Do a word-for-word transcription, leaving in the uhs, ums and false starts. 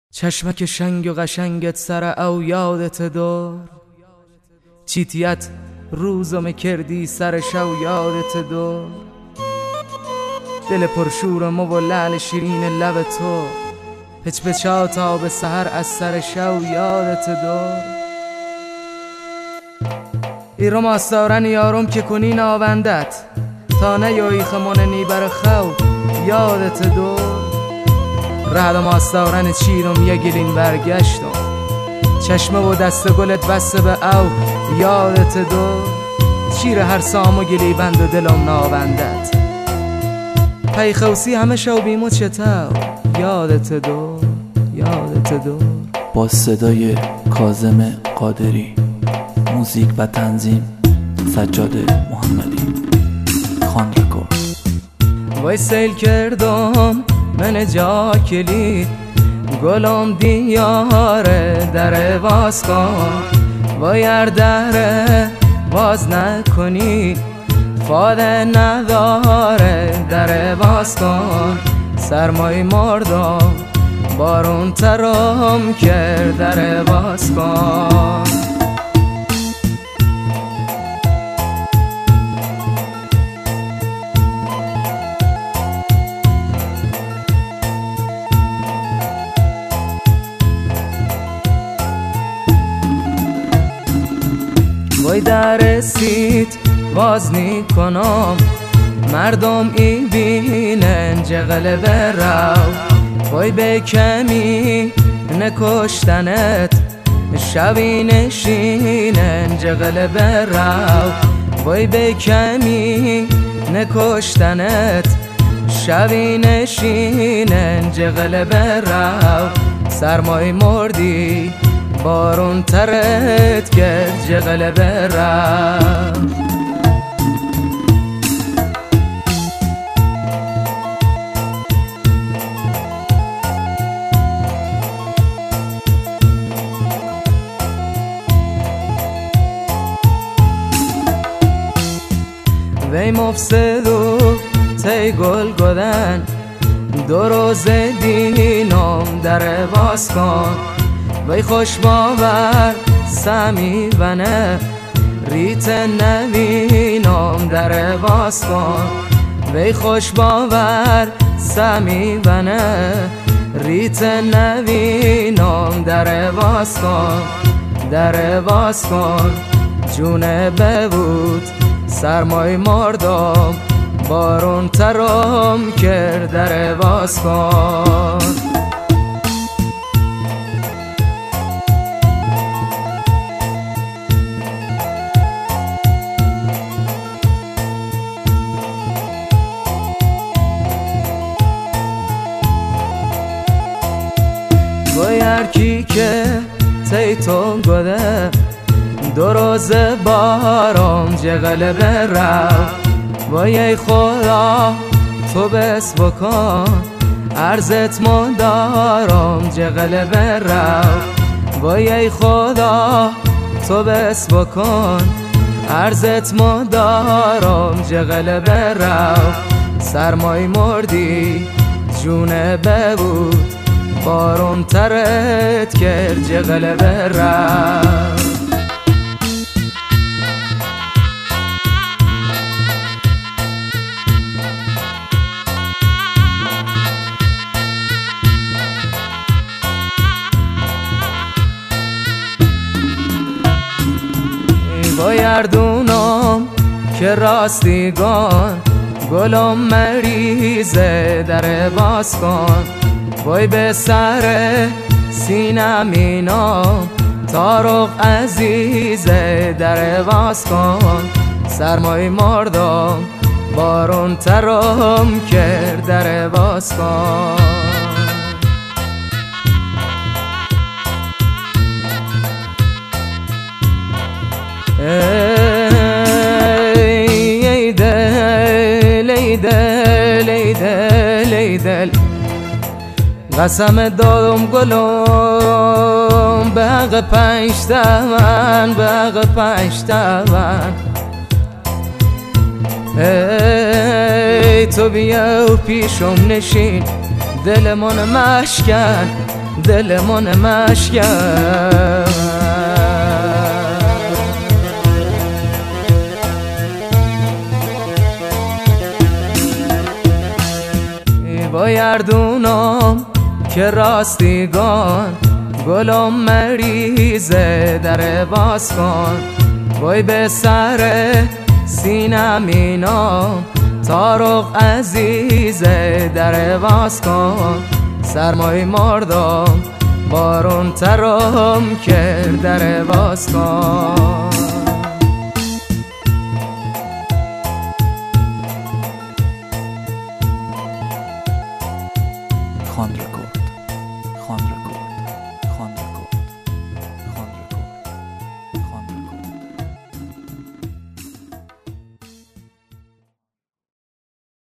چشمک شنگ و قشنگت سر او یادت دار، چیتیت روزم کردی سر شو یادت دار. دل پرشور مو و لعل شیرین لب تو، پچ پچا تا به سحر از سر شو یادت دار. ایرم آستارن یارم که کنی ناوندت، تا نیایی خماننی بر خو یادت دار. رهدم آستارن چیرم یه گلین برگشتم، چشمه و دست گلت بسته به او یادت دار. چیر هر سامو گلی بند و دلم ناوندت، پی خوصی همه شو بیمو چتاو یادت دار یادت دار. با صدای کاظم قادری، موزیک و تنظیم سجاد محمدی، خان رکورد. وای سیل کردم من جا کلید، گلم دیاره در باز کن. وای ار در باز نکنی، فاده نداره در باز کن. سرمای مردم بارون ترم کرد در باز کن. وای در سیت باز نی کنم، مردم ای بینن جغل برو. وای به کمی نکشتنت، شبی نشینن جغل برو. وای به کمی نکشتنت، شبی نشینن جغل برو. سرمای مردی بارون ترت کرد جغل برم. وی مفسد و تی گل گدن، دو روز دینم در باز کن. وی خوش باور سمی ونه، ریت نوینم در باز کن. وی خوش باور سمی ونه، ریت نوینم در باز کن. در باز کن جونه ببود سرمای مردم، بارون ترم کرد در باز کن. وای هرکی که تی تو گده، دو روز بارم جغل برو. وای ای خدا تو بس بکن، عرضت مدارم جغل برو. وای ای خدا تو بس بکن، عرضت مدارم جغل برو. سرمای مردی جونه ببود، بارون ترت کرد جغل برم. وای اردونم که راستیگان، گلم مریضه در باز کن. وای به سر سینم اینام، تارق عزیزه در باز کن. سرمای مردم بارون ترم کرد در باز کن. ای دل ای دل ای دل ای دل، قسم دادم گلم به حق پنج تومن، به حق پنج تومن. ای تو بیا و پیشم نشین، دل من مشکن. دلمون مشکن با یردونم که راستیگان گلم مریزه در باز کن وای به سر سینم اینام تارق عزیزه در باز کن سرمای مردم بارون ترم کرد در باز کن خان رکورد.